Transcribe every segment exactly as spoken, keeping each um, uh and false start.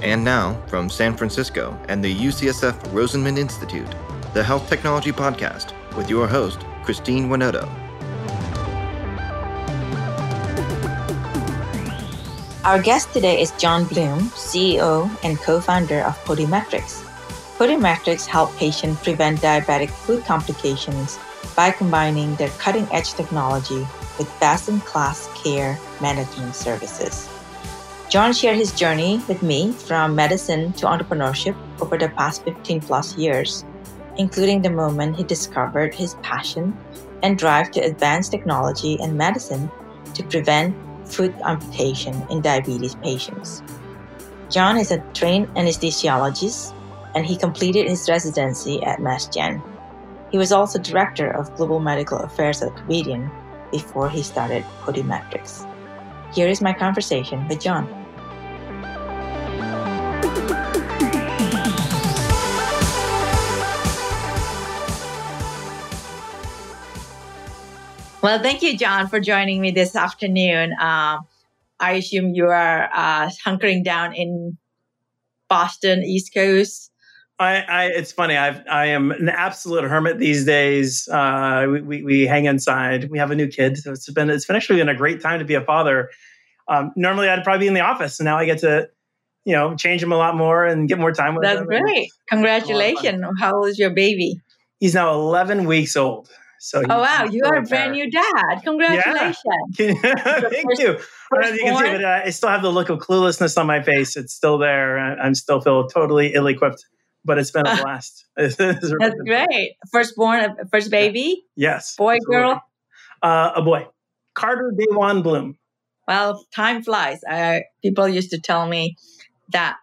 And now, from San Francisco and the U C S F Rosenman Institute, the Health Technology Podcast with your host, Christine Winoto. Our guest today is John Bloom, C E O and co-founder of Podimetrics. Podimetrics help patients prevent diabetic food complications by combining their cutting-edge technology with best-in-class care management services. John shared his journey with me from medicine to entrepreneurship over the past fifteen plus years, including the moment he discovered his passion and drive to advance technology and medicine to prevent foot amputation in diabetes patients. John is a trained anesthesiologist, and he completed his residency at Mass Gen. He was also director of global medical affairs at Covidien before he started Podimetrics. Here is my conversation with John. Well, thank you, John, for joining me this afternoon. Um, I assume you are uh, hunkering down in Boston, East Coast. I, I it's funny. I've, I am an absolute hermit these days. Uh, we, we we hang inside. We have a new kid, so it's been it's been actually been a great time to be a father. Um, normally, I'd probably be in the office, and now I get to, you know, change him a lot more and get more time with That's him. That's great. Congratulations. How old is your baby? He's now eleven weeks old. So oh, wow. You are a brand new dad. Congratulations. Yeah. Thank first, you. I don't know if you can see, but uh, I still have the look of cluelessness on my face. It's still there. I, I'm still feel totally ill-equipped, but it's been a blast. That's great. Firstborn, first baby? Yes. Boy, girl? Uh, a boy. Carter Dewan Bloom. Well, time flies. I, people used to tell me that,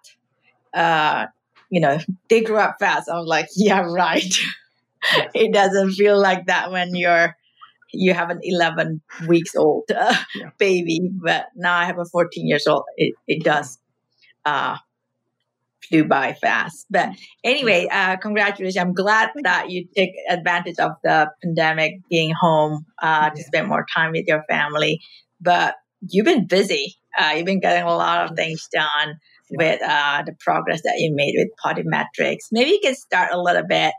uh, you know, they grew up fast. I was like, yeah, right. Yes. It doesn't feel like that when you're you have an eleven weeks old uh, yeah. baby, but now I have a fourteen years old. It it does uh, flew by fast. But anyway, uh, congratulations! I'm glad that you take advantage of the pandemic, being home uh, to yeah. spend more time with your family. But you've been busy. Uh, you've been getting a lot of things done yeah. with uh, the progress that you made with Podimetrics. Maybe you can start a little bit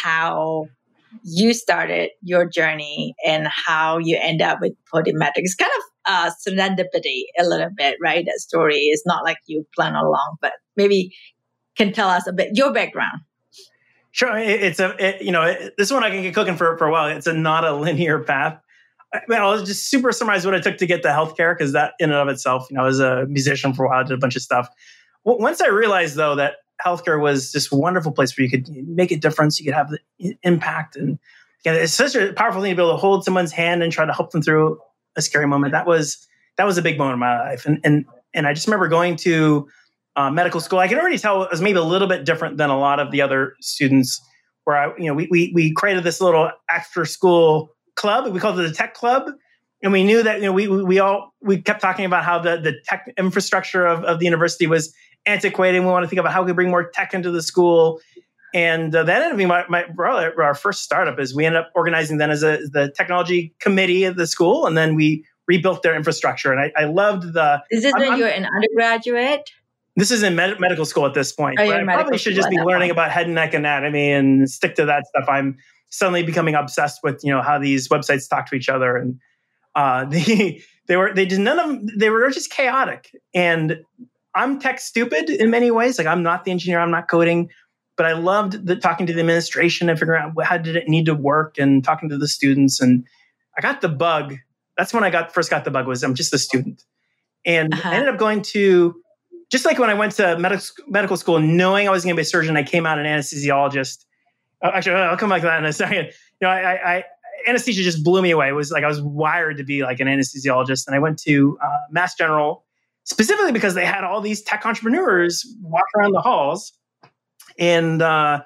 how you started your journey and how you end up with Podimetrics. It's kind of uh, serendipity a little bit, right? That story is not like you plan along, but maybe can tell us a bit your background. Sure. It's a, it, you know, it, this one I can get cooking for, for a while. It's a not a linear path. I mean, I'll just super summarize what it took to get to healthcare, because that in and of itself, you know, I was a musician for a while, did a bunch of stuff. Once I realized, though, that healthcare was this wonderful place where you could make a difference, you could have the impact, and yeah, it's such a powerful thing to be able to hold someone's hand and try to help them through a scary moment. That was that was a big moment in my life, and and and I just remember going to uh, medical school. I can already tell it was maybe a little bit different than a lot of the other students. Where I, you know, we we we created this little after school club. We called it the Tech Club. And we knew that, you know, we we, we all we kept talking about how the, the tech infrastructure of, of the university was antiquated. And we want to think about how we bring more tech into the school. And uh, that ended up being my, my brother, our first startup. Is we ended up organizing then as a the technology committee of the school, and then we rebuilt their infrastructure. And I, I loved the. Is this when you're an undergraduate? This is in med- medical school at this point. Oh, I probably should just be learning about head and neck anatomy and stick to that stuff. I'm suddenly becoming obsessed with, you know, how these websites talk to each other, and uh, they they were they did none of them. They were just chaotic. And I'm tech stupid in many ways. Like, I'm not the engineer. I'm not coding, but I loved the talking to the administration and figuring out how did it need to work, and talking to the students. And I got the bug. That's when I got first got the bug. Was I'm just a student, and uh-huh. I ended up going to. Just like when I went to medical medical school, knowing I was going to be a surgeon, I came out an anesthesiologist. Uh, actually, I'll come back to that in a second. You know, I, I, anesthesia just blew me away. It was like I was wired to be like an anesthesiologist, and I went to uh, Mass General specifically because they had all these tech entrepreneurs walk around the halls. And uh,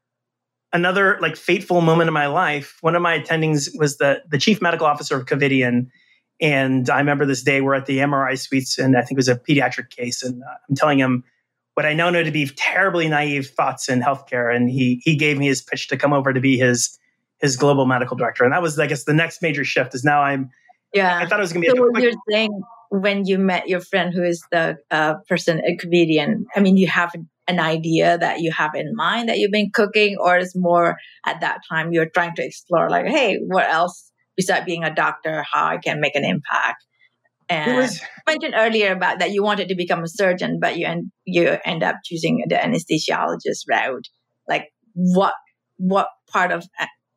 another like fateful moment in my life, one of my attendings was the the chief medical officer of Covidien. And I remember this day, we're at the M R I suites, and I think it was a pediatric case. And uh, I'm telling him what I now know to be terribly naive thoughts in healthcare. And he he gave me his pitch to come over to be his his global medical director. And that was, I guess, the next major shift is now I'm, yeah. I thought it was going to be so a quick, you're saying when you met your friend who is the uh, person at Covidien, I mean, you have an idea that you have in mind that you've been cooking, or it's more at that time you're trying to explore, like, hey, what else besides being a doctor, how I can make an impact? And was, you mentioned earlier about that you wanted to become a surgeon, but you end, you end up choosing the anesthesiologist route. Like, what what part of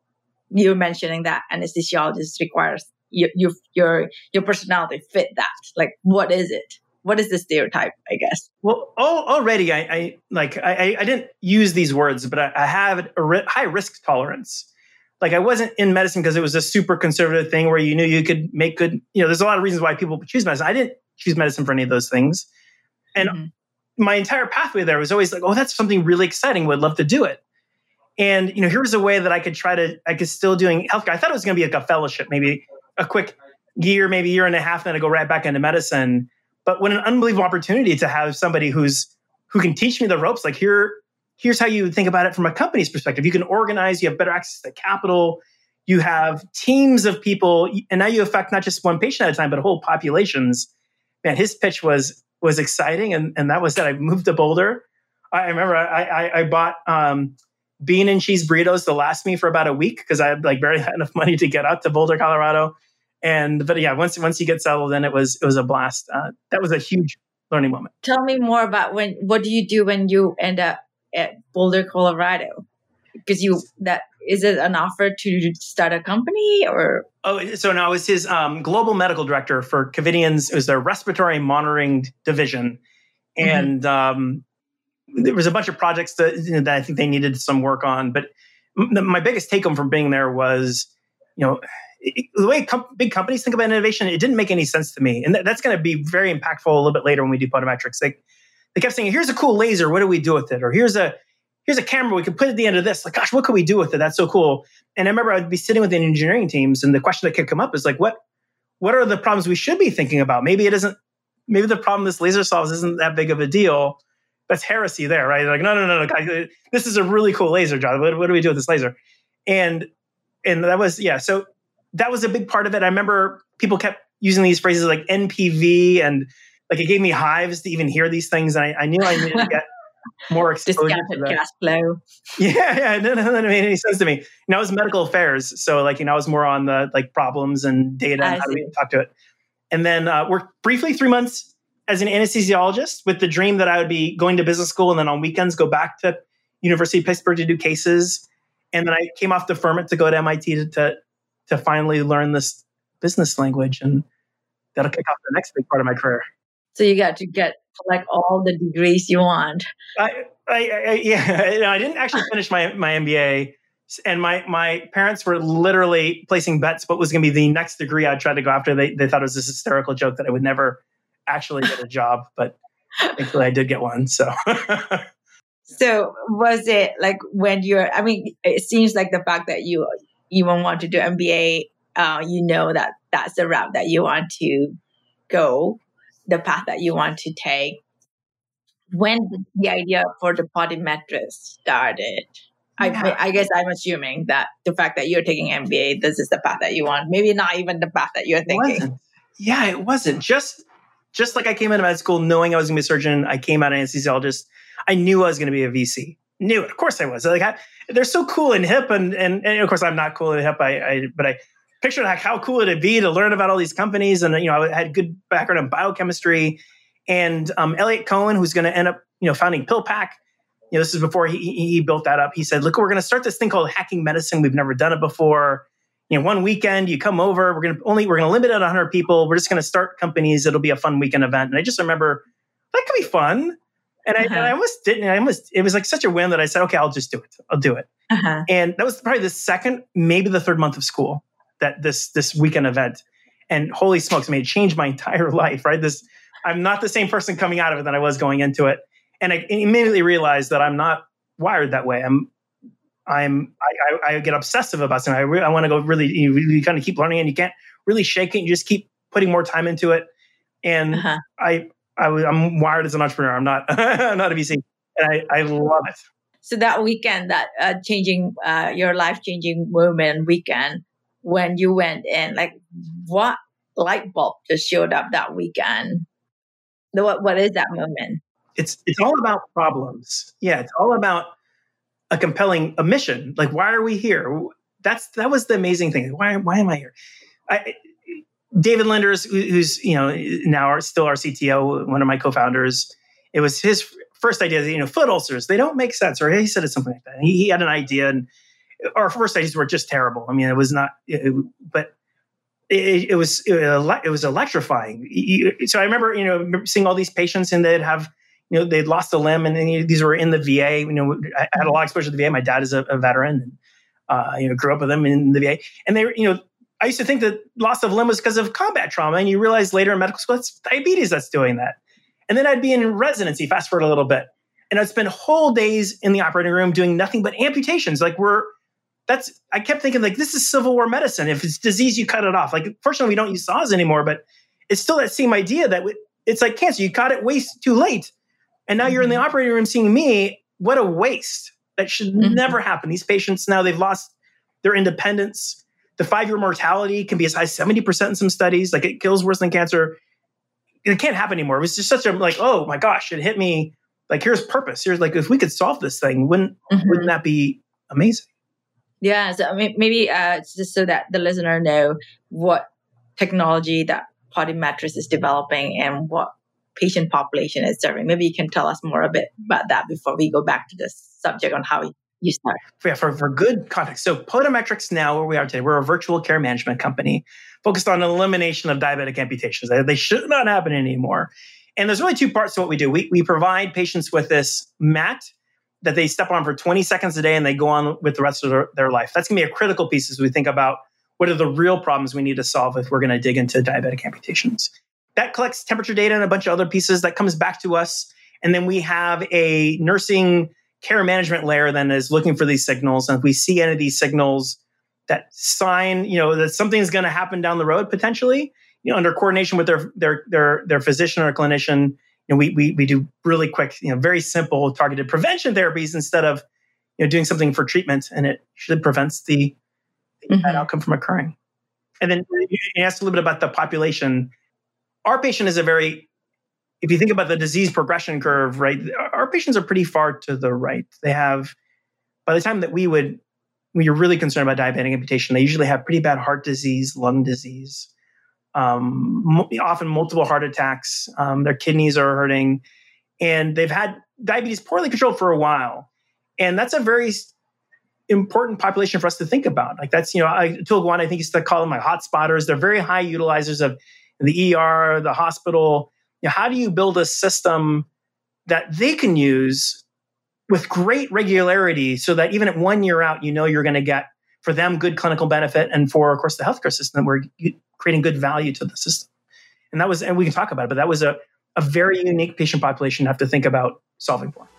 you mentioning that anesthesiologist requires your your your your personality fit that? Like, what is it? What is the stereotype, I guess? Well, already I, I like I, I didn't use these words, but I, I have a ri- high risk tolerance. Like, I wasn't in medicine because it was a super conservative thing where you knew you could make good. You know, there's a lot of reasons why people choose medicine. I didn't choose medicine for any of those things, and mm-hmm. my entire pathway there was always like, oh, that's something really exciting. Would love to do it. And you know, here's a way that I could try to. I could still doing healthcare. I thought it was going to be like a fellowship, maybe a quick year, maybe a year and a half, then I go right back into medicine. But what an unbelievable opportunity to have somebody who's who can teach me the ropes. Like, here, here's how you think about it from a company's perspective. You can organize, you have better access to capital, you have teams of people, and now you affect not just one patient at a time, but whole populations. Man, his pitch was was exciting, and, and that was that. I moved to Boulder. I remember I I, I bought um, bean and cheese burritos to last me for about a week because I had like barely had enough money to get out to Boulder, Colorado. And but yeah, once once you get settled in, it was it was a blast. Uh, that was a huge learning moment. Tell me more about when. What do you do when you end up at Boulder, Colorado? Because you that is it an offer to start a company or? Oh, so no, I was his um, global medical director for Covidien's. It was their respiratory monitoring division, and mm-hmm. um, there was a bunch of projects that, you know, that I think they needed some work on. But m- my biggest take home from being there was, you know. It, the way com- big companies think about innovation, it didn't make any sense to me. And th- that's going to be very impactful a little bit later when we do Podometrics. They, they kept saying, here's a cool laser. What do we do with it? Or here's a here's a camera we could put at the end of this. Like, gosh, what could we do with it? That's so cool. And I remember I'd be sitting with the engineering teams, and the question that could come up is like, what what are the problems we should be thinking about? Maybe it isn't, maybe the problem this laser solves isn't that big of a deal. That's heresy there, right? Like, no, no, no, no, guys, this is a really cool laser, John. What, what do we do with this laser? And and that was, yeah, so that was a big part of it. I remember people kept using these phrases like N P V, and like it gave me hives to even hear these things. And I, I knew I needed to get more exposure Discounted to that. cash flow. Yeah, yeah, no, no, that made any sense to me. You know, I was medical affairs, so like, you know, I was more on the like problems and data and how do we talk to it. And then uh, worked briefly three months as an anesthesiologist with the dream that I would be going to business school and then on weekends go back to University of Pittsburgh to do cases. And then I came off deferment to go to M I T to, to to finally learn this business language, and that'll kick off the next big part of my career. So you got to get like all the degrees you want. I, I, I yeah, you know, I didn't actually finish my my M B A, and my my parents were literally placing bets what was going to be the next degree I'd try to go after. They they thought it was this hysterical joke that I would never actually get a job, but thankfully I did get one. So. So was it like when you're? I mean, it seems like the fact that you even want to do M B A, uh, you know that that's the route that you want to go, the path that you want to take. When did the idea for the Podometrics started? Yeah. I, I guess I'm assuming that the fact that you're taking M B A, this is the path that you want. Maybe not even the path that you're thinking. It wasn't. Yeah, it wasn't. Just just like I came into med school knowing I was going to be a surgeon, I came out an anesthesiologist. I knew I was going to be a V C. Knew it. Of course I was. Like I, they're so cool and hip, and, and and of course I'm not cool and hip. I, I but I pictured like how cool it'd be to learn about all these companies, and you know I had good background in biochemistry. And um, Elliot Cohen, who's going to end up you know founding PillPack, you know this is before he he built that up. He said, "Look, we're going to start this thing called hacking medicine. We've never done it before. You know, one weekend you come over. We're going to only we're going to limit it at one hundred people. We're just going to start companies. It'll be a fun weekend event." And I just remember that could be fun. And I, uh-huh. and I almost didn't. I almost it was like such a win that I said, "Okay, I'll just do it. I'll do it." Uh-huh. And that was probably the second, maybe the third month of school that this this weekend event. And holy smokes, I mean, it changed my entire life. Right, this I'm not the same person coming out of it than I was going into it. And I immediately realized that I'm not wired that way. I'm I'm I, I, I get obsessive about something. I re- I want to go really you, you kind of keep learning, and you can't really shake it. You just keep putting more time into it. And uh-huh. I. I was, I'm wired as an entrepreneur. I'm not, I'm not a V C, and I, I love it. So that weekend, that uh, changing, uh, your life changing moment weekend, when you went in, like, what light bulb just showed up that weekend. What what is that moment? It's it's all about problems. Yeah, it's all about a compelling a mission. Like, why are we here? That's that was the amazing thing. Why why am I here? I, David Linders, who's you know now our, still our C T O, one of my co-founders. It was his first idea. You know, foot ulcers, they don't make sense. Or he said it something like that. He, he had an idea, and our first ideas were just terrible. I mean, it was not. It, but it, it was it, it was electrifying. So I remember you know seeing all these patients, and they'd have you know they'd lost a limb, and then, these were in the V A. You know, I had a lot of exposure to the V A. My dad is a, a veteran, and uh, you know grew up with them in the V A, and they you know. I used to think that loss of limb was because of combat trauma. And you realize later in medical school, it's diabetes that's doing that. And then I'd be in residency, fast forward a little bit. And I'd spend whole days in the operating room doing nothing but amputations. Like we're, that's, I kept thinking like, this is Civil War medicine. If it's disease, you cut it off. Like, fortunately, we don't use saws anymore, but it's still that same idea that it's like cancer. You caught it way too late. And now you're in the operating room seeing me. What a waste. That should mm-hmm. never happen. These patients now, they've lost their independence. The five-year mortality can be as high as seventy percent in some studies. Like it kills worse than cancer. It can't happen anymore. It was just such a like, oh my gosh, it hit me. Like here's purpose. Here's like, if we could solve this thing, wouldn't mm-hmm. wouldn't that be amazing? Yeah. So I mean, maybe uh, it's just so that the listener know what technology that Podimetrics is developing and what patient population is serving. Maybe you can tell us more a bit about that before we go back to the subject on how you start. Yeah, for, for good context. So Podimetrics now, where we are today, we're a virtual care management company focused on elimination of diabetic amputations. They, they should not happen anymore. And there's really two parts to what we do. We, we provide patients with this mat that they step on for twenty seconds a day and they go on with the rest of their, their life. That's going to be a critical piece as we think about what are the real problems we need to solve if we're going to dig into diabetic amputations. That collects temperature data and a bunch of other pieces that comes back to us. And then we have a nursing care management layer then is looking for these signals. And if we see any of these signals that sign, you know, that something's going to happen down the road, potentially, you know, under coordination with their, their, their, their physician or clinician, you know, we, we, we do really quick, you know, very simple targeted prevention therapies instead of, you know, doing something for treatment. And it usually prevents the, the mm-hmm. bad outcome from occurring. And then you asked a little bit about the population. Our patient is a very, if you think about the disease progression curve, right, our patients are pretty far to the right. They have, by the time that we would, when you're really concerned about diabetic amputation, they usually have pretty bad heart disease, lung disease, um, mo- often multiple heart attacks. Um, their kidneys are hurting, and they've had diabetes poorly controlled for a while. And that's a very important population for us to think about. Like that's, you know, I, Atul Gawande, I think used to call them like hot spotters. They're very high utilizers of the E R, the hospital. You know, how do you build a system that they can use with great regularity so that even at one year out, you know you're going to get, for them, good clinical benefit, and for, of course, the healthcare system, we're creating good value to the system. And that was, and we can talk about it, but that was a, a very unique patient population to have to think about solving for.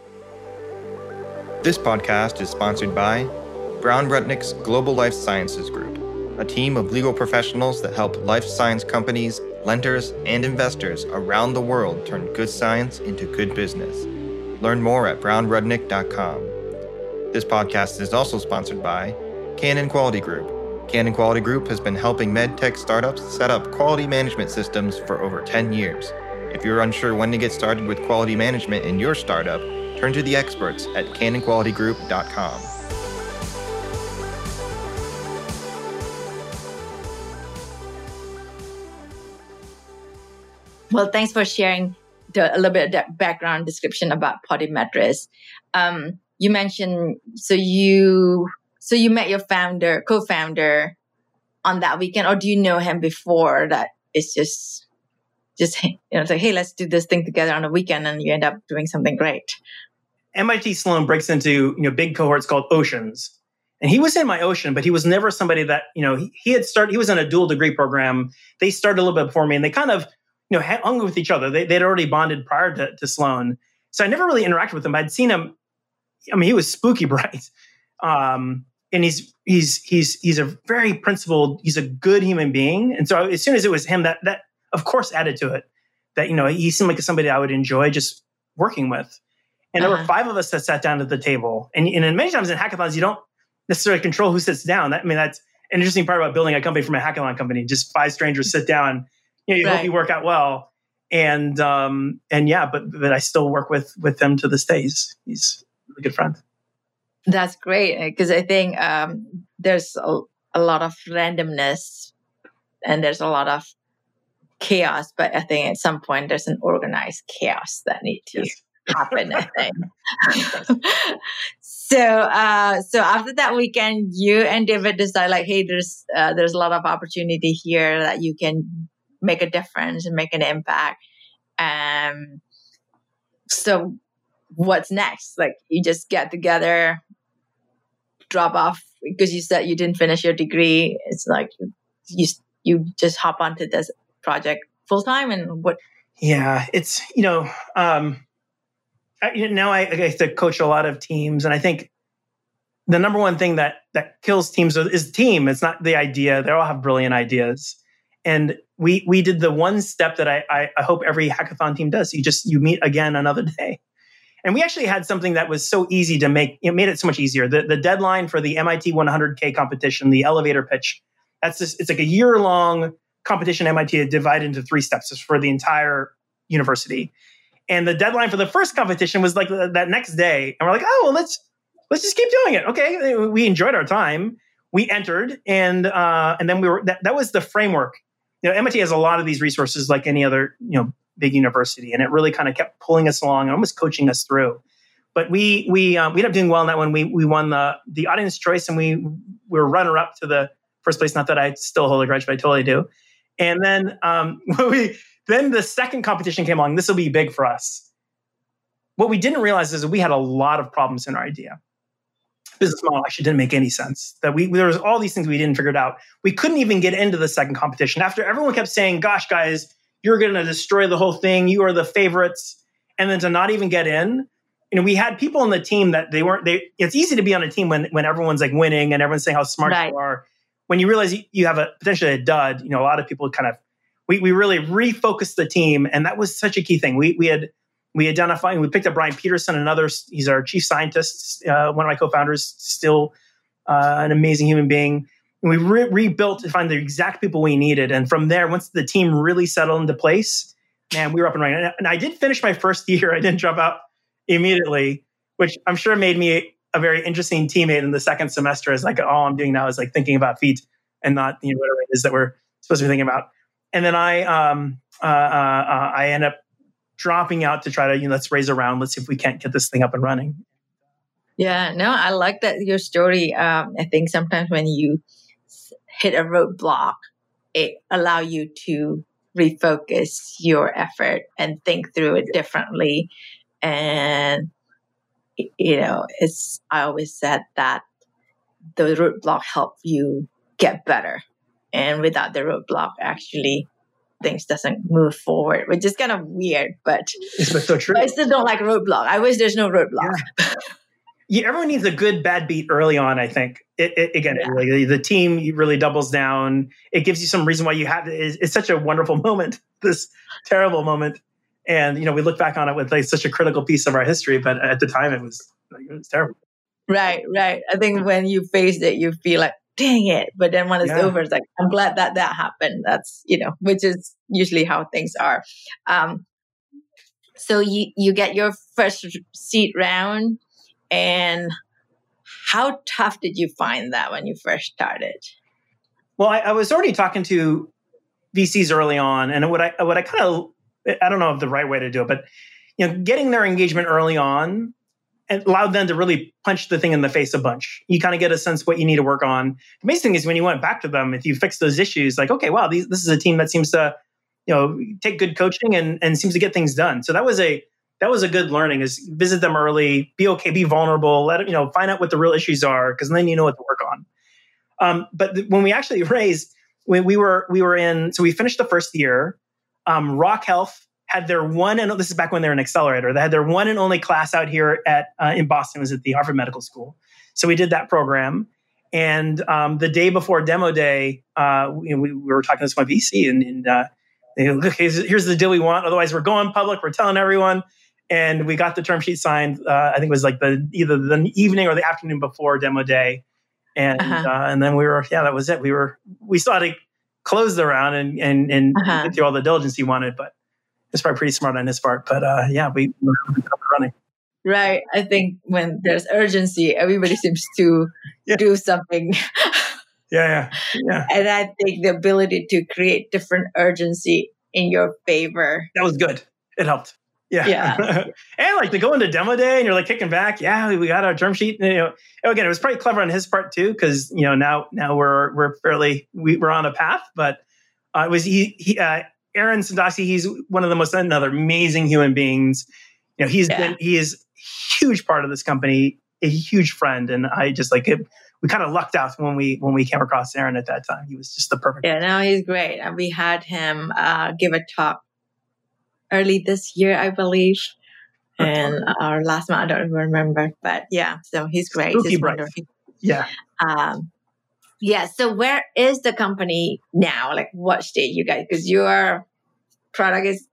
This podcast is sponsored by Brown Rudnick's Global Life Sciences Group, a team of legal professionals that help life science companies, lenders, and investors around the world turn good science into good business. Learn more at brown rudnick dot com. This podcast is also sponsored by Canon Quality Group. Canon Quality Group has been helping medtech startups set up quality management systems for over ten years. If you're unsure when to get started with quality management in your startup, turn to the experts at canon quality group dot com. Well, thanks for sharing the, a little bit of that background description about Podimetrics. Um, you mentioned, so you so you met your founder, co-founder on that weekend, or do you know him before that? It's just, just you know, it's like, hey, let's do this thing together on a weekend, and you end up doing something great. M I T Sloan breaks into, you know, big cohorts called oceans. And he was in my ocean, but he was never somebody that, you know, he, he had started, he was in a dual degree program. They started a little bit before me, and they kind of, you know, hung with each other. They, they'd already bonded prior to, to Sloan. So I never really interacted with him. I'd seen him. I mean, he was spooky bright. Um, and he's, he's, he's, he's a very principled, he's a good human being. And so as soon as it was him, that, that of course added to it, that, you know, he seemed like somebody I would enjoy just working with. And uh-huh. there were five of us that sat down at the table. And, and many times in hackathons, you don't necessarily control who sits down. That, I mean, that's, an interesting part about building a company from a hackathon company. Just five strangers sit down, you know, you Right. hope you work out well. And, um, and yeah, but, but I still work with, with them to this day. He's, he's a really good friend. That's great, because I think um, there's a, a lot of randomness and there's a lot of chaos, but I think at some point there's an organized chaos that needs to Yes. happen, I think. so uh, so after that weekend, you and David decide like, hey, there's uh, there's a lot of opportunity here that you can make a difference and make an impact. Um, so what's next? Like, you just get together, drop off, because you said you didn't finish your degree. It's like you you just hop onto this project full time, and what? Yeah, it's, you know, um, I, you know, now I, I get to coach a lot of teams, and I think the number one thing that that kills teams is team. It's not the idea. They all have brilliant ideas, and we we did the one step that I I, I hope every hackathon team does. You just you meet again another day. And we actually had something that was so easy to make. It made it so much easier. The, the deadline for the M I T one hundred K competition, the elevator pitch, that's just, it's like a year long competition. M I T divided into three steps. It's for the entire university. And the deadline for the first competition was like that next day. And we're like, oh, well, let's let's just keep doing it. Okay, we enjoyed our time. We entered, and uh, and then we were. That, that was the framework. You know, M I T has a lot of these resources, like any other, you know, big university, and it really kind of kept pulling us along and almost coaching us through. But we we um, we ended up doing well in that one. We we won the the audience choice, and we, we were runner up to the first place. Not that I still hold a grudge, but I totally do. And then um, we then the second competition came along. This will be big for us. What we didn't realize is that we had a lot of problems in our idea. Business model actually didn't make any sense. That we there was all these things we didn't figure it out. We couldn't even get into the second competition after everyone kept saying, "Gosh, guys, you're going to destroy the whole thing. You are the favorites." And then to not even get in, you know, we had people on the team that they weren't, they, it's easy to be on a team when, when everyone's like winning and everyone's saying how smart Right. you are. When you realize you have a potentially a dud, you know, a lot of people kind of, we, we really refocused the team. And that was such a key thing. We, we had, we identified, we picked up Brian Peterson, another, he's our chief scientist, uh, one of my co-founders, still uh, an amazing human being. And we re- rebuilt to find the exact people we needed. And from there, once the team really settled into place, man, we were up and running. And I did finish my first year. I didn't drop out immediately, which I'm sure made me a very interesting teammate in the second semester. Is like, all I'm doing now is like thinking about feet and not, you know, whatever it is that we're supposed to be thinking about. And then I, um, uh, uh, I end up dropping out to try to, you know, let's raise a round. Let's see if we can't get this thing up and running. Yeah, no, I like that your story. Um, I think sometimes when you hit a roadblock, it allow you to refocus your effort and think through it differently. And, you know, it's, I always said that the roadblock help you get better. And without the roadblock, actually, things doesn't move forward, which is kind of weird, but It's so true. but I still don't like roadblock. I wish there's no roadblock. Yeah. Yeah, everyone needs a good bad beat early on, I think. It, it, again, yeah. like the team really doubles down. It gives you some reason why you have it's, it's such a wonderful moment, this terrible moment. And, you know, we look back on it with like such a critical piece of our history, but at the time it was, like, it was terrible. Right, right. I think when you face it, you feel like, dang it. But then when it's Yeah. over, it's like, I'm glad that that happened. That's, you know, which is usually how things are. Um, so you, you get your first seed round. And how tough did you find that when you first started? Well, I, I was already talking to V Cs early on, and what I what I kind of I don't know if the right way to do it, but you know, getting their engagement early on and allowed them to really punch the thing in the face a bunch. You kind of get a sense of what you need to work on. The amazing thing is when you went back to them, if you fix those issues, like, okay, wow, these, this is a team that seems to, you know, take good coaching and and seems to get things done. So that was a That was a good learning, is visit them early, be okay, be vulnerable, let them, you know, find out what the real issues are, because then you know what to work on. Um, but th- when we actually raised, when we were we were in, so we finished the first year. Um, Rock Health had their one, and this is back when they were an accelerator. They had their one and only class out here at uh, in Boston. It was at the Harvard Medical School. So we did that program, and um, the day before demo day, uh, we, we were talking to my V C, and, and uh, they go, okay, here's the deal we want. Otherwise, we're going public. We're telling everyone. And we got the term sheet signed. Uh, I think it was like the either the evening or the afternoon before demo day. And Uh-huh. uh, and then we were, yeah, that was it. We were, we still had to close the round and and, and Uh-huh. get through all the diligence he wanted, but it's probably pretty smart on his part. But uh, yeah, we we were up and running. Right. I think when there's urgency, everybody seems to Yeah. do something. Yeah, yeah, yeah. And I think the ability to create different urgency in your favor. That was good. It helped. Yeah. Yeah. And like to go into demo day and you're like kicking back. Yeah, we got our term sheet. And, you know, again, it was pretty clever on his part too, because you know now now we're we're fairly we, we're on a path. But uh, it was he, he uh, Aaron Sandusky. He's one of the most another amazing human beings. You know, he's Yeah. been he is a huge part of this company, a huge friend, and I just like it. We kind of lucked out when we when we came across Aaron at that time. He was just the perfect. Yeah, no, he's great. And we had him uh, give a talk early this year, I believe. And our last month, I don't even remember. But yeah, so he's great. Spooky He's bright. wonderful. Yeah. Um, yeah, so where is the company now? Like what stage you guys? Because your product is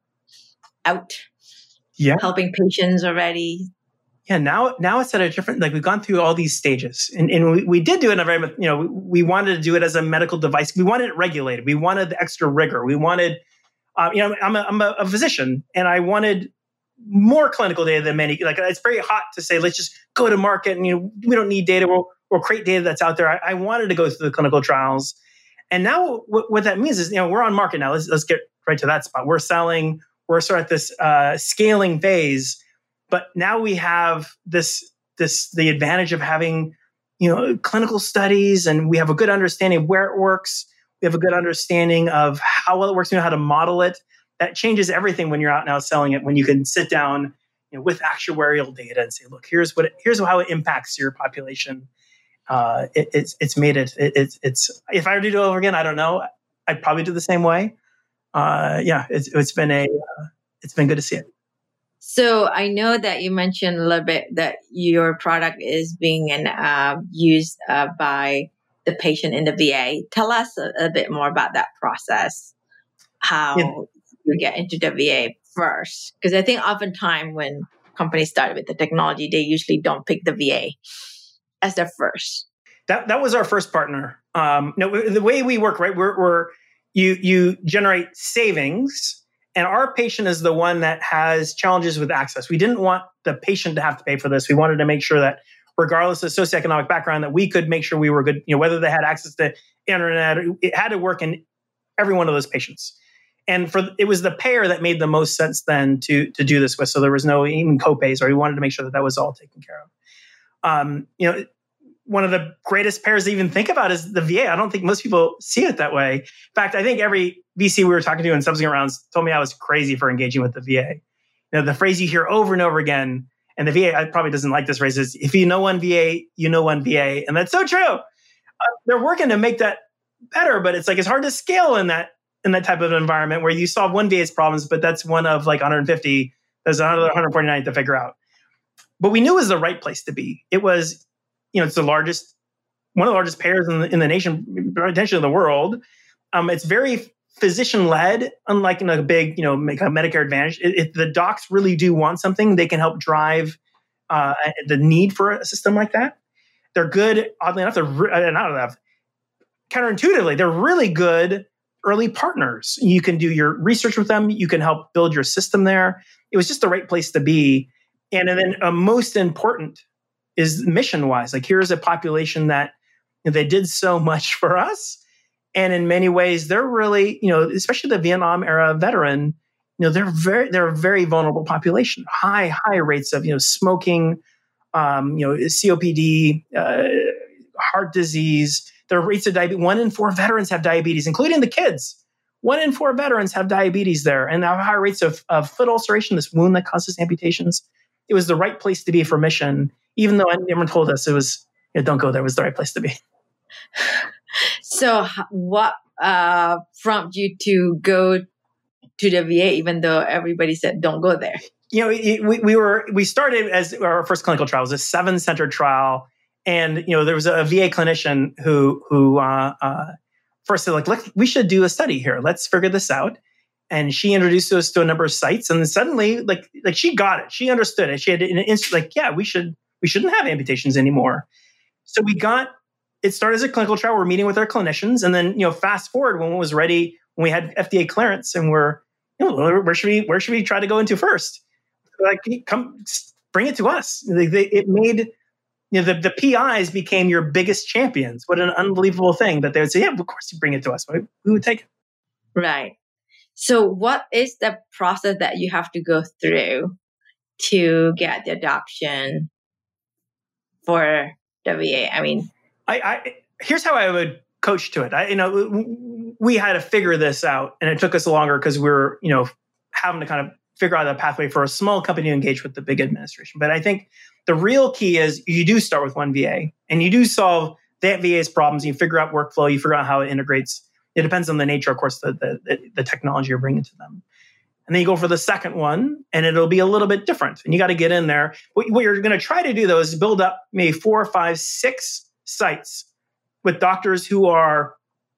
out, Yeah. helping patients already. Yeah, now now it's at a different, like we've gone through all these stages and, and we, we did do it in a very, you know, we, we wanted to do it as a medical device. We wanted it regulated. We wanted the extra rigor. We wanted, uh, you know, I'm a, I'm a, a physician and I wanted more clinical data than many, like it's very hot to say, let's just go to market and, you know, we don't need data. We'll, we'll create data that's out there. I, I wanted to go through the clinical trials. And now what, what that means is, you know, we're on market now. Let's, let's get right to that spot. We're selling, we're sort of at this uh, scaling phase. But now we have this, this the advantage of having, you know, clinical studies, and we have a good understanding of where it works. We have a good understanding of how well it works. We know how to model it. That changes everything when you're out now selling it. When you can sit down, you know, with actuarial data and say, look, here's what, it, here's how it impacts your population. Uh, it, it's it's made it, it. It's it's. If I were to do it over again, I don't know. I'd probably do the same way. Uh, yeah, it's it's been a, uh, it's been good to see it. So I know that you mentioned a little bit that your product is being uh, used uh, by the patient in the V A. Tell us a, a bit more about that process, how Yeah. you get into the V A first. Because I think oftentimes when companies start with the technology, they usually don't pick the V A as their first. That that was our first partner. Um, no, the way we work, right? We're, we're you you generate savings. And our patient is the one that has challenges with access. We didn't want the patient to have to pay for this. We wanted to make sure that regardless of socioeconomic background, that we could make sure we were good, you know, whether they had access to internet, it had to work in every one of those patients. And for it was the payer that made the most sense then to, to do this with. So there was no even copays, or we wanted to make sure that that was all taken care of. Um, you know, one of the greatest pairs to even think about is the V A. I don't think most people see it that way. In fact, I think every V C we were talking to in subsequent rounds told me I was crazy for engaging with the V A. You know, the phrase you hear over and over again, and the V A probably doesn't like this phrase, is if you know one V A, you know one V A. And that's so true. Uh, they're working to make that better, but it's like it's hard to scale in that in that type of environment where you solve one V A's problems, but that's one of like one hundred fifty. There's another one hundred forty-nine to figure out. But we knew it was the right place to be. It was, you know, it's the largest, one of the largest payers in the, in the nation, potentially in the world. Um, it's very physician-led, unlike in a big, you know, make a Medicare Advantage. If the docs really do want something, they can help drive uh, the need for a system like that. They're good, oddly enough, they're re- not enough. Counterintuitively, they're really good early partners. You can do your research with them. You can help build your system there. It was just the right place to be. And, and then uh, most important is mission-wise. Like here's a population that you know, they did so much for us. And in many ways, they're really, you know, especially the Vietnam era veteran, you know, they're very, they're a very vulnerable population. High, high rates of, you know, smoking, um, you know, C O P D, uh, heart disease. Their rates of diabetes. One in four veterans have diabetes, including the kids. One in four veterans have diabetes there, and have high rates of, of foot ulceration, this wound that causes amputations. It was the right place to be for mission, even though everyone told us it was, you know, don't go there. It was the right place to be. So what uh, prompted you to go to the V A, even though everybody said don't go there? You know, we, we were we started as our first clinical trial. It was a seven-center trial, and you know there was a V A clinician who who uh, uh, first said like, look, we should do a study here. Let's figure this out. And she introduced us to a number of sites, and suddenly, like like she got it. She understood it. She had an instant like, yeah, we should we shouldn't have amputations anymore. So we got it started as a clinical trial. We're meeting with our clinicians, and then you know, fast forward when it was ready, when we had F D A clearance, and we're, you know, where should we where should we try to go into first? Like, come bring it to us. They, they, it made, you know, the, the P Is became your biggest champions. What an unbelievable thing that they would say, yeah, of course you bring it to us. We would take it. Right. So what is the process that you have to go through to get the adoption for the V A? I mean, I, I here's how I would coach to it. I, you know, we had to figure this out, and it took us longer because we were, you know, having to kind of figure out a pathway for a small company to engage with the big administration. But I think the real key is you do start with one V A, and you do solve that V A's problems. You figure out workflow. You figure out how it integrates. It depends on the nature, of course, the, the, the technology you're bringing to them. And then you go for the second one, and it'll be a little bit different. And you got to get in there. What, what you're going to try to do, though, is build up maybe four, five, six sites with doctors who are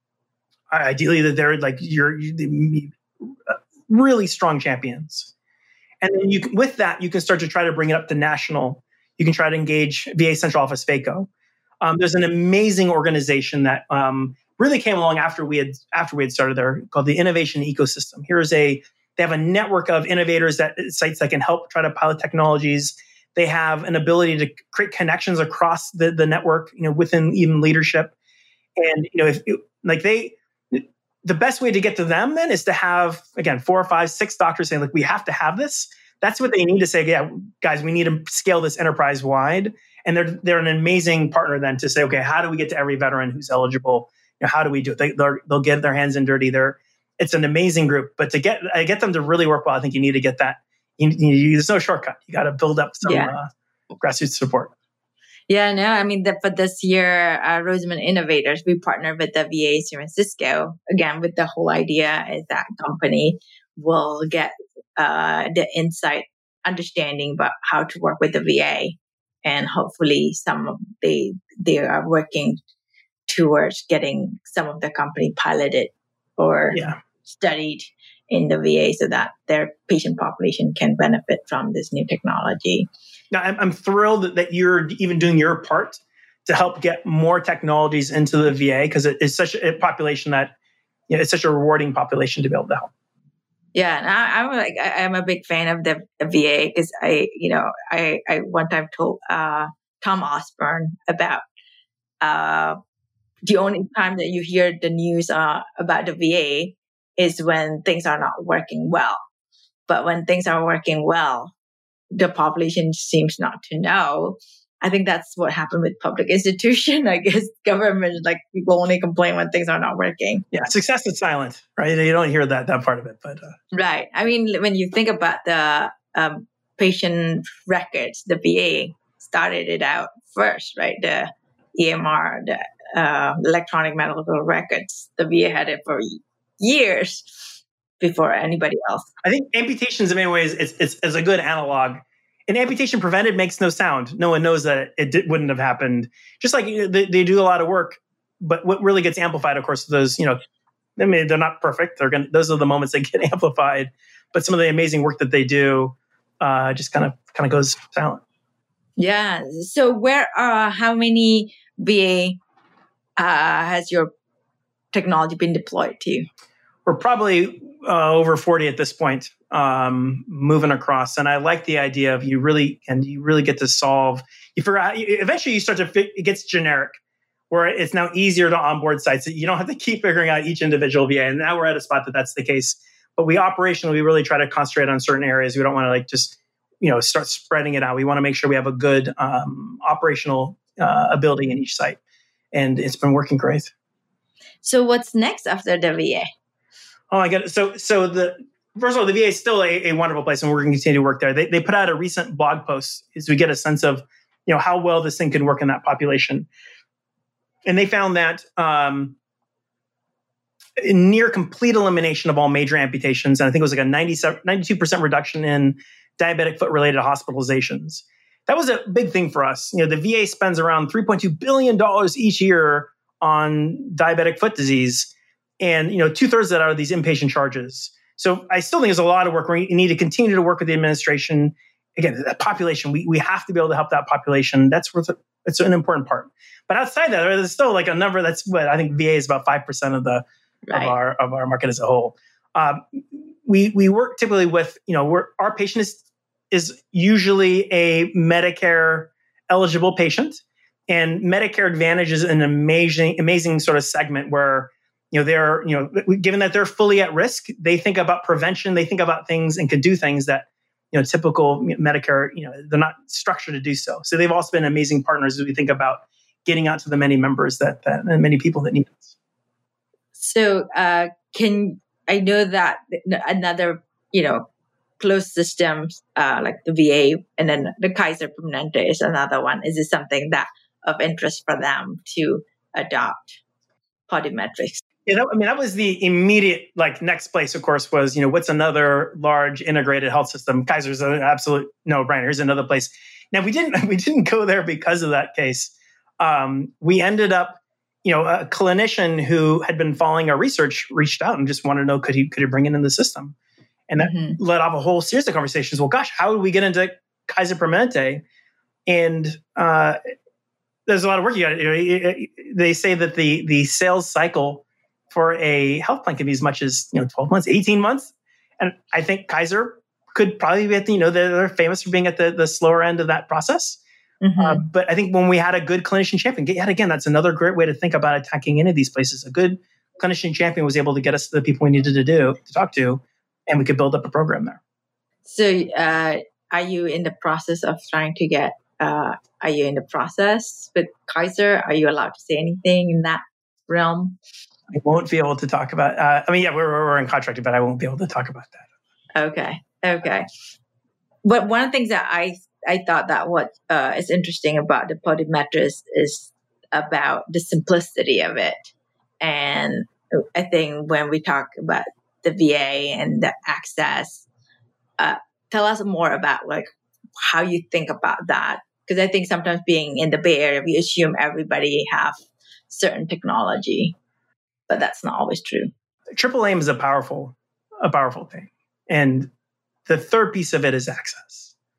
ideally that they're like you're, you're really strong champions. And then you can, with that, you can start to try to bring it up to national. You can try to engage V A Central Office, VACO. Um, there's an amazing organization that um, really came along after we had after we had started there, called the Innovation Ecosystem. Here's a they have a network of innovators that sites that can help try to pilot technologies. They have an ability to create connections across the, the network, you know, within even leadership. And you know, if it, like they, the best way to get to them then is to have again four or five, six doctors saying, like, we have to have this. That's what they need to say. Yeah, guys, we need to scale this enterprise wide. And they're they're an amazing partner then to say, okay, how do we get to every veteran who's eligible? You know, how do we do it? They, they'll get their hands in dirty. They're it's an amazing group, but to get I get them to really work well, I think you need to get that. You, you, there's no shortcut. You got to build up some yeah. uh, grassroots support. Yeah, no, I mean, the, for this year, uh, Rosamond Innovators, we partnered with the V A San Francisco. Again, with the whole idea is that company will get uh, the insight, understanding about how to work with the V A, and hopefully, some of they they are working towards getting some of the company piloted or yeah. studied in the V A so that their patient population can benefit from this new technology. Now, I'm, I'm thrilled that you're even doing your part to help get more technologies into the V A, because it is such a population that, you know, it's such a rewarding population to be able to help. Yeah, and I, I'm like I'm a big fan of the, the V A because I, you know, I I one time told uh, Tom Osborne about uh, the only time that you hear the news uh, about the V A is when things are not working well. But when things are working well, the population seems not to know. I think that's what happened with public institution. I guess government, like, people only complain when things are not working. Yeah, success is silent, right? You don't hear that that part of it, but uh... right. I mean, when you think about the um, patient records, the V A started it out first, right? The E M R, the uh, electronic medical records. The V A had it for years before anybody else. I think amputations in many ways is, is, is a good analog. An amputation prevented makes no sound. No one knows that it did, wouldn't have happened. Just like, you know, they, they do a lot of work, but what really gets amplified, of course, those, you know, I mean, they're not perfect. They're gonna, those are the moments that get amplified. But some of the amazing work that they do uh, just kind of kind of goes silent. Yeah. So where, uh, how many V A uh, has your technology been deployed to? We're probably uh, over forty at this point, um, moving across. And I like the idea of you really, and you really get to solve, you figure out, eventually you start to, fit, it gets generic, where it's now easier to onboard sites. You don't have to keep figuring out each individual V A. And now we're at a spot that that's the case. But we operationally, we really try to concentrate on certain areas. We don't want to like just, you know, start spreading it out. We want to make sure we have a good um, operational uh, ability in each site. And it's been working great. So what's next after the V A? Oh my God. So, so the, first of all, the V A is still a, a wonderful place, and we're going to continue to work there. They, they put out a recent blog post as we get a sense of, you know, how well this thing can work in that population. And they found that um, near complete elimination of all major amputations. And I think it was like a ninety-seven, ninety-two percent reduction in diabetic foot related hospitalizations. That was a big thing for us. You know, the V A spends around three point two billion dollars each year on diabetic foot disease. And, you know, two thirds of that are these inpatient charges. So I still think there's a lot of work. We need to continue to work with the administration. Again, that population, we, we have to be able to help that population. That's worth It's an important part. But outside that, there's still like a number that's what I think V A is about five percent of the right. of our of our market as a whole. Um, we we work typically with, you know, we're, our patient is is usually a Medicare eligible patient, and Medicare Advantage is an amazing amazing sort of segment where, you know, they're, you know, given that they're fully at risk, they think about prevention, they think about things and can do things that, you know, typical Medicare, you know, they're not structured to do so. So they've also been amazing partners as we think about getting out to the many members that, that and many people that need us. So uh, can I know that another, you know, closed systems uh, like the V A and then the Kaiser Permanente is another one. Is it something that of interest for them to adopt Podimetrics? Yeah, that, I mean, that was the immediate like next place, of course, was, you know, what's another large integrated health system? Kaiser's an absolute no-brainer. Here's another place. Now, we didn't we didn't go there because of that case. Um, we ended up, you know, a clinician who had been following our research reached out and just wanted to know, could he could he bring it in the system? And that mm-hmm. led off a whole series of conversations. Well, gosh, how would we get into Kaiser Permanente? And uh, there's a lot of work you got to do. They say that the the sales cycle for a health plan can be as much as, you know, twelve months, eighteen months. And I think Kaiser could probably be at the, you know, they're, they're famous for being at the, the slower end of that process. Mm-hmm. Uh, but I think when we had a good clinician champion, yet again, that's another great way to think about attacking any of these places. A good clinician champion was able to get us to the people we needed to do, to talk to, and we could build up a program there. So uh, are you in the process of trying to get, uh, are you in the process with Kaiser? Are you allowed to say anything in that realm? I won't be able to talk about, uh, I mean, yeah, we're, we're in contract, but I won't be able to talk about that. Okay. Okay. But one of the things that I I thought that what uh, is interesting about the Podimetrics is about the simplicity of it. And I think when we talk about the V A and the access, uh, tell us more about like how you think about that. Because I think sometimes being in the Bay Area, we assume everybody have certain technology, but that's not always true. Triple aim is a powerful, a powerful thing. And the third piece of it is access.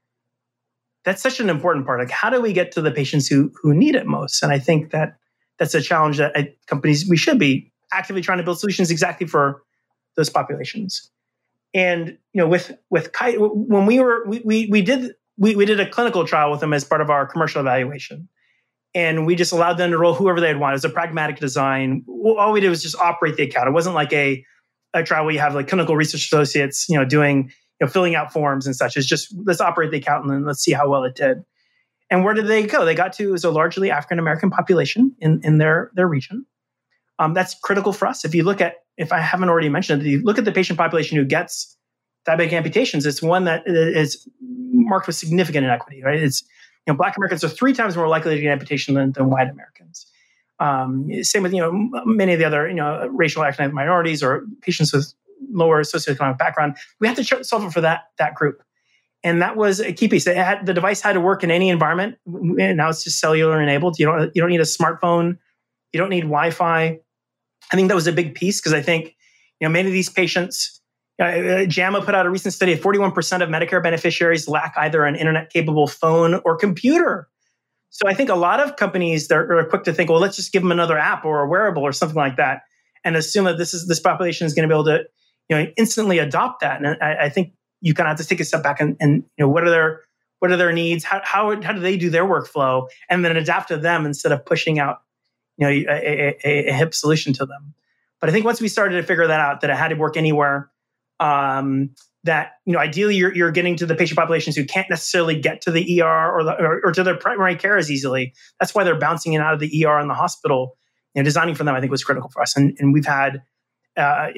That's such an important part. Like, how do we get to the patients who who need it most? And I think that that's a challenge that I, companies, we should be actively trying to build solutions exactly for those populations. And, you know, with with when we were we we, we did we, we did a clinical trial with them as part of our commercial evaluation, and we just allowed them to roll whoever they'd want. It was a pragmatic design. All we did was just operate the account. It wasn't like a a trial where you have like clinical research associates, you know, doing, you know, filling out forms and such. It's just, let's operate the account and then let's see how well it did. And where did they go? They got to, it was a largely African-American population in, in their, their region. Um, that's critical for us. If you look at, if I haven't already mentioned it, if you look at the patient population who gets diabetic amputations, it's one that is marked with significant inequity, right? It's, you know, Black Americans are three times more likely to get amputation than, than white Americans. Um, same with, you know, many of the other, you know, racial economic minorities or patients with lower socioeconomic background. We have to solve it for that that group, and that was a key piece. It had, the device had to work in any environment. And now it's just cellular enabled. You don't you don't need a smartphone. You don't need Wi-Fi. I think that was a big piece because I think, you know, many of these patients. Uh, JAMA put out a recent study of forty-one percent of Medicare beneficiaries lack either an internet-capable phone or computer. So I think a lot of companies that are quick to think, well, let's just give them another app or a wearable or something like that, and assume that this is this population is going to be able to, you know, instantly adopt that. And I, I think you kind of have to take a step back and, and you know, what are their what are their needs? How how how do they do their workflow, and then adapt to them instead of pushing out, you know, a, a, a hip solution to them. But I think once we started to figure that out, that it had to work anywhere. Um, that, you know, ideally you're, you're getting to the patient populations who can't necessarily get to the E R or, the, or, or to their primary care as easily. That's why they're bouncing in and out of the E R and the hospital. You know, designing for them, I think, was critical for us. And, and we've had, uh,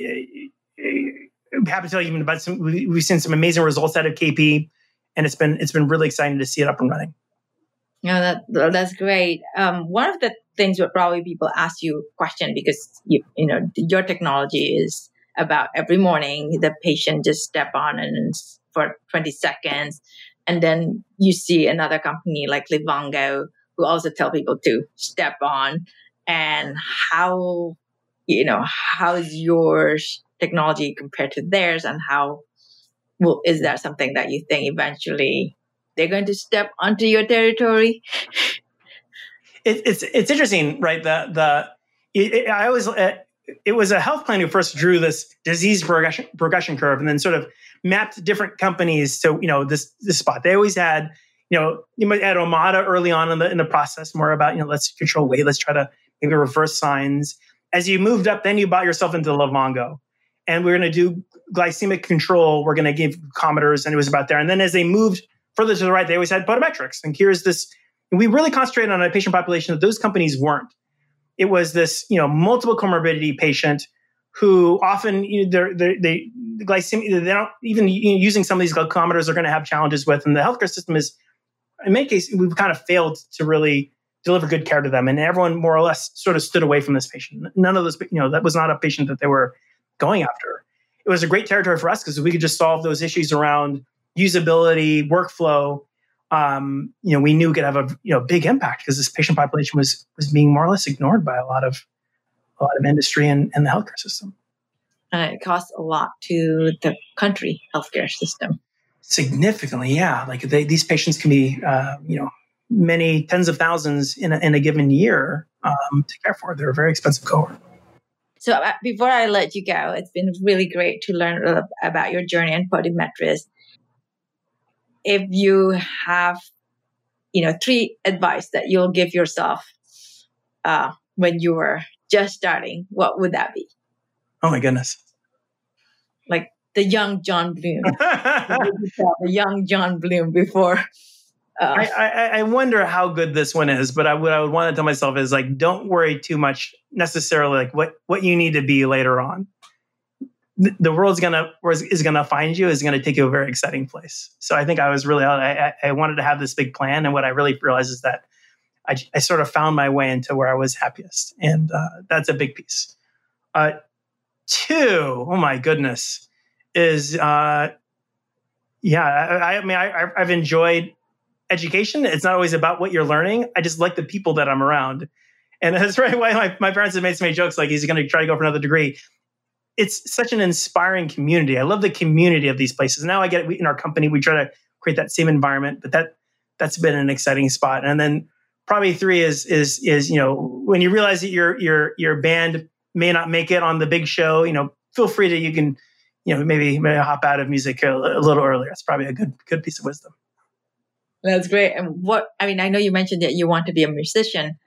I'm happy to tell you even about some, we've seen some amazing results out of K P, and it's been, it's been really exciting to see it up and running. Yeah, that, that's great. Um, one of the things would probably people ask you a question because, you, you know, your technology is about every morning the patient just step on and for twenty seconds, and then you see another company like Livongo who also tell people to step on. And how, you know, how is your technology compared to theirs, and how well is that something that you think eventually they're going to step onto your territory? it, it's it's interesting, right? The the it, it, I always uh, it was a health plan who first drew this disease progression progression curve, and then sort of mapped different companies to, you know, this this spot. They always had, you know, you might add Omada early on in the in the process, more about, you know, let's control weight, let's try to maybe reverse signs. As you moved up, then you bought yourself into Livongo, and we're going to do glycemic control. We're going to give glucometers, and it was about there. And then as they moved further to the right, they always had Podometrics. And here's this, and we really concentrated on a patient population that those companies weren't. It was this, you know, multiple comorbidity patient who often, you know, they're, they're, they the glycemia, they don't even, you know, using some of these glucometers they're going to have challenges with. And the healthcare system is, in many cases, we've kind of failed to really deliver good care to them. And everyone more or less sort of stood away from this patient. None of those, you know, that was not a patient that they were going after. It was a great territory for us because we could just solve those issues around usability, workflow. Um, you know, we knew we could have a, you know, big impact because this patient population was was being more or less ignored by a lot of a lot of industry and, and the healthcare system. And it costs a lot to the country healthcare system. Significantly, yeah. Like they, these patients can be, uh, you know, many tens of thousands in a, in a given year um, to care for. They're a very expensive cohort. So uh, before I let you go, it's been really great to learn a little about your journey in Podimetrics. If you have, you know, three advice that you'll give yourself uh, when you were just starting, what would that be? Oh my goodness. Like the young John Bloom. The young John Bloom before. Uh, I, I, I wonder how good this one is, but I, what I would want to tell myself is like, don't worry too much necessarily like what, what you need to be later on. The, the world's gonna is gonna find you, is gonna take you to a very exciting place. So I think I was really, I, I wanted to have this big plan. And what I really realized is that I, I sort of found my way into where I was happiest. And uh, that's a big piece. Uh, two, oh my goodness, is, uh, yeah, I, I mean, I, I've enjoyed education. It's not always about what you're learning. I just like the people that I'm around. And that's right why my, my parents have made so many jokes, like he's going to try to go for another degree. It's such an inspiring community. I love the community of these places. Now I get it, we, in our company, we try to create that same environment, but that, that's been an exciting spot. And then probably three is, is, is, you know, when you realize that your, your, your band may not make it on the big show, you know, feel free to, you can, you know, maybe, maybe hop out of music a, a little earlier. It's probably a good, good piece of wisdom. That's great. And what, I mean, I know you mentioned that you want to be a musician.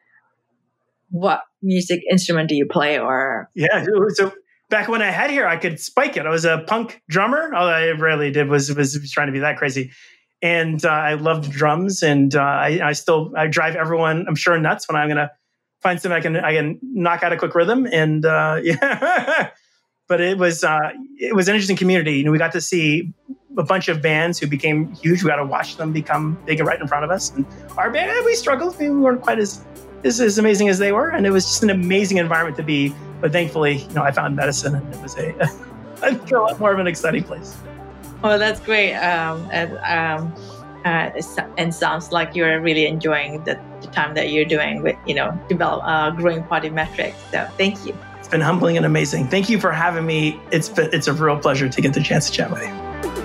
What music instrument do you play or? Yeah. So back when I had here, I could spike it. I was a punk drummer. All I rarely did was, was, was trying to be that crazy. And uh, I loved drums, and uh, I, I still, I drive everyone, I'm sure, nuts when I'm going to find something I can, I can knock out a quick rhythm. And uh, yeah, but it was, uh, it was an interesting community. You know, we got to see a bunch of bands who became huge. We got to watch them become big and right in front of us. And our band, we struggled. We weren't quite as, as, as amazing as they were. And it was just an amazing environment to be. But thankfully, you know, I found medicine, and it was a, a lot more of an exciting place. Well, that's great. Um, and, um, uh, and sounds like you're really enjoying the, the time that you're doing with, you know, develop, uh, growing Podimetrics. So thank you. It's been humbling and amazing. Thank you for having me. It's been, it's a real pleasure to get the chance to chat with you.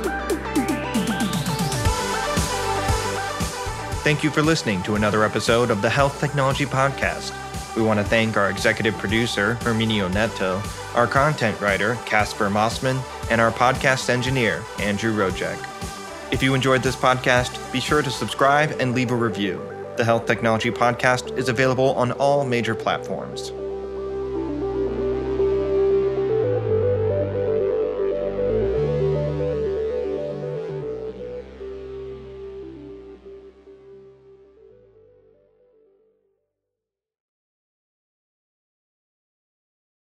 Thank you for listening to another episode of the Health Technology Podcast. We want to thank our executive producer, Herminio Neto, our content writer, Casper Mossman, and our podcast engineer, Andrew Rojek. If you enjoyed this podcast, be sure to subscribe and leave a review. The Health Technology Podcast is available on all major platforms.